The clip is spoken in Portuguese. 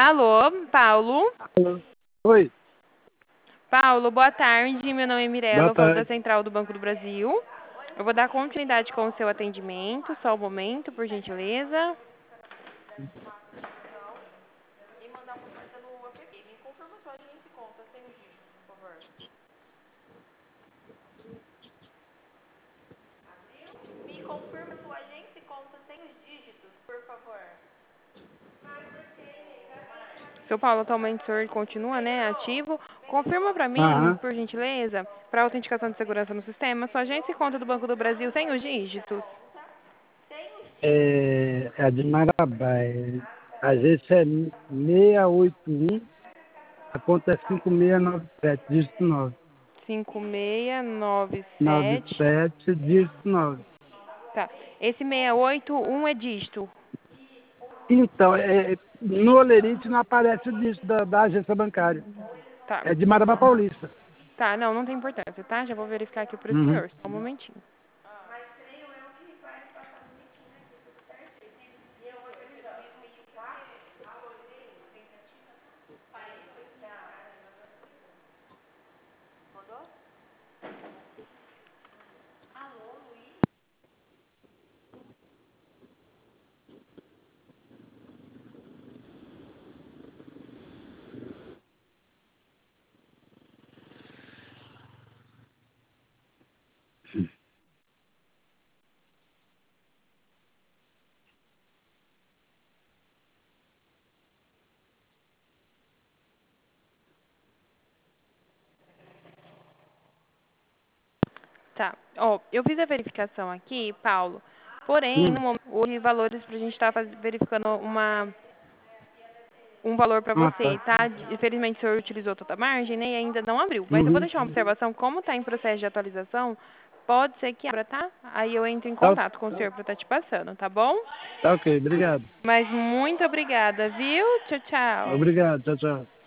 Alô, Paulo? Alô? Oi, Paulo, boa tarde. Meu nome é Mirella, boa eu falo da tarde. Central do Banco do Brasil. Eu vou dar continuidade com o seu atendimento, só um momento, por gentileza. Me confirma sua agência e conta sem os dígitos, por favor. Seu Paulo, atualmente o senhor continua, né, ativo. Confirma para mim, Aham. por gentileza, para autenticação de segurança no sistema, sua agência e conta do Banco do Brasil sem os dígitos. É de Marabá. A agência é 681, a conta é 5697, dígito 9. 5697. 97, dígito 9. Tá. Esse 681 é dígito. Então, no Olerite não aparece o dígito da agência bancária. Tá. É de Marabá Paulista. Tá, não tem importância, tá? Já vou verificar aqui pro Uhum. senhor. Só um momentinho. Tá. Ó, eu fiz a verificação aqui, Paulo. Porém, no Hum. momento, houve valores pra gente estar verificando um valor para Ah, você, tá. tá? Infelizmente o senhor utilizou toda a margem, né? E ainda não abriu. Mas eu vou Uhum. deixar uma observação, como está em processo de atualização, pode ser que abra, tá? Aí eu entro em Tá, contato com o senhor para estar te passando, tá bom? tá ok, obrigado. Mas muito obrigada, viu? Tchau, tchau. Obrigado, tchau, tchau.